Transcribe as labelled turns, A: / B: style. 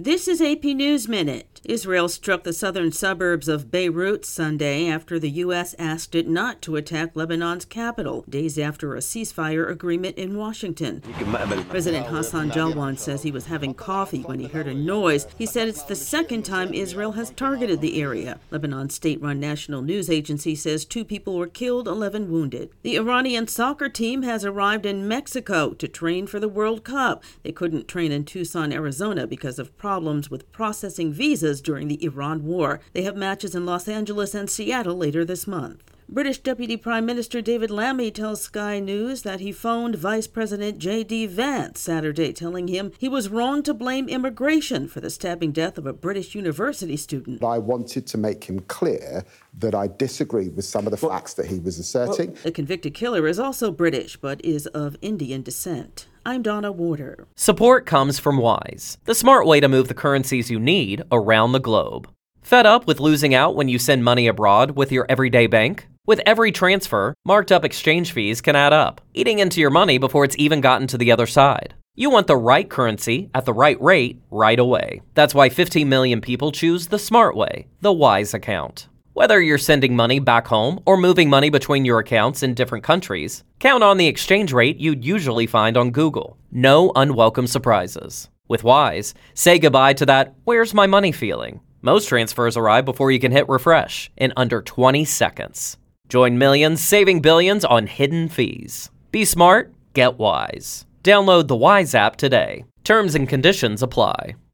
A: This is AP News Minute. Israel struck the southern suburbs of Beirut Sunday after the U.S. asked it not to attack Lebanon's capital, days after a ceasefire agreement in Washington. President Hassan Jalwan says he was having coffee when he heard a noise. He said it's the second time Israel has targeted the area. Lebanon's state-run national news agency says 2 people were killed, 11 wounded. The Iranian soccer team has arrived in Mexico to train for the World Cup. They couldn't train in Tucson, Arizona because of problems with processing visas during the Iran war. They have matches in Los Angeles and Seattle later this month. British Deputy Prime Minister David Lammy tells Sky News that he phoned Vice President J.D. Vance Saturday, telling him he was wrong to blame immigration for the stabbing death of a British university student.
B: I wanted to make him clear that I disagreed with some of the facts that he was asserting.
A: The convicted killer is also British, but is of Indian descent. I'm Donna Warder.
C: Support comes from Wise, the smart way to move the currencies you need around the globe. Fed up with losing out when you send money abroad with your everyday bank? With every transfer, marked up exchange fees can add up, eating into your money before it's even gotten to the other side. You want the right currency at the right rate right away. That's why 15 million people choose the smart way, the Wise account. Whether you're sending money back home or moving money between your accounts in different countries, count on the exchange rate you'd usually find on Google. No unwelcome surprises. With Wise, say goodbye to that "where's my money" feeling. Most transfers arrive before you can hit refresh in under 20 seconds. Join millions saving billions on hidden fees. Be smart, get Wise. Download the Wise app today. Terms and conditions apply.